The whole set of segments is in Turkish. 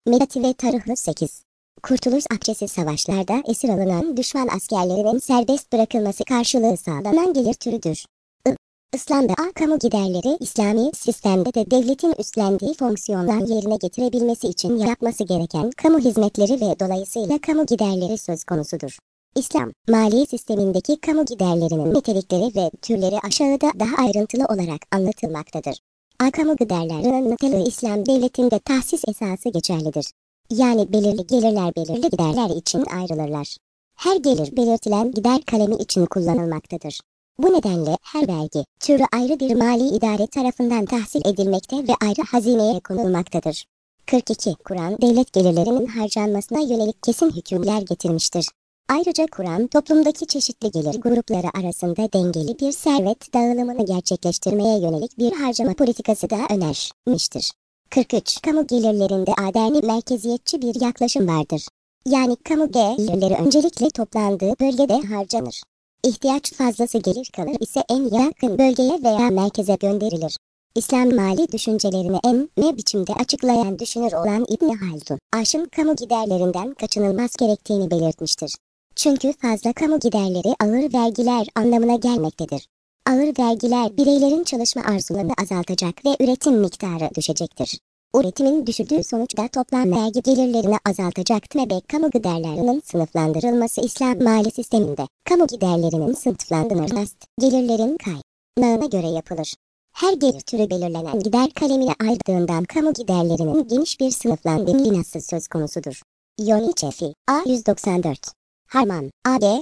Medati ve Tarıhlı 8. Kurtuluş Akçesi savaşlarda esir alınan düşman askerlerinin serbest bırakılması karşılığı sağlanan gelir türüdür. İslam'da kamu giderleri İslami sistemde de devletin üstlendiği fonksiyonlar yerine getirebilmesi için yapması gereken kamu hizmetleri ve dolayısıyla kamu giderleri söz konusudur. İslam, mali sistemindeki kamu giderlerinin nitelikleri ve türleri aşağıda daha ayrıntılı olarak anlatılmaktadır. Kamu giderlerinin niteliği İslam devletinde tahsis esası geçerlidir. Yani belirli gelirler belirli giderler için ayrılırlar. Her gelir belirtilen gider kalemi için kullanılmaktadır. Bu nedenle her vergi türü ayrı bir mali idare tarafından tahsil edilmekte ve ayrı hazineye konulmaktadır. 42. Kur'an, devlet gelirlerinin harcanmasına yönelik kesin hükümler getirmiştir. Ayrıca Kur'an, toplumdaki çeşitli gelir grupları arasında dengeli bir servet dağılımını gerçekleştirmeye yönelik bir harcama politikası da önermiştir. 43. Kamu gelirlerinde adani merkeziyetçi bir yaklaşım vardır. Yani kamu gelirleri öncelikle toplandığı bölgede harcanır. İhtiyaç fazlası gelir kalır ise en yakın bölgeye veya merkeze gönderilir. İslam mali düşüncelerini en biçimde açıklayan düşünür olan İbn Haldun, aşım kamu giderlerinden kaçınılmaz gerektiğini belirtmiştir. Çünkü fazla kamu giderleri ağır vergiler anlamına gelmektedir. Ağır vergiler bireylerin çalışma arzularını azaltacak ve üretim miktarı düşecektir. Üretimin düşürdüğü sonuçta toplam vergi gelirlerini azaltacaktır ve kamu giderlerinin sınıflandırılması İslam mali sisteminde kamu giderlerinin sınıflandırılması gelirlerin kaynağına göre yapılır. Her gelir türü belirlenen gider kalemine ayrıldığından kamu giderlerinin geniş bir sınıflandırılması söz konusudur. Yoni Çefi A 194 Harman AG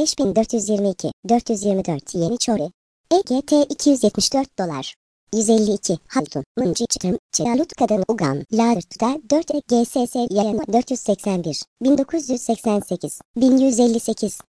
5422 424 Yeni Çori EGT 274 dolar 152 Haldun Mıncı Çıtım Çalut Kadın Ugan Lağırt'ta 4 GSS Yayanı 481 1988 1158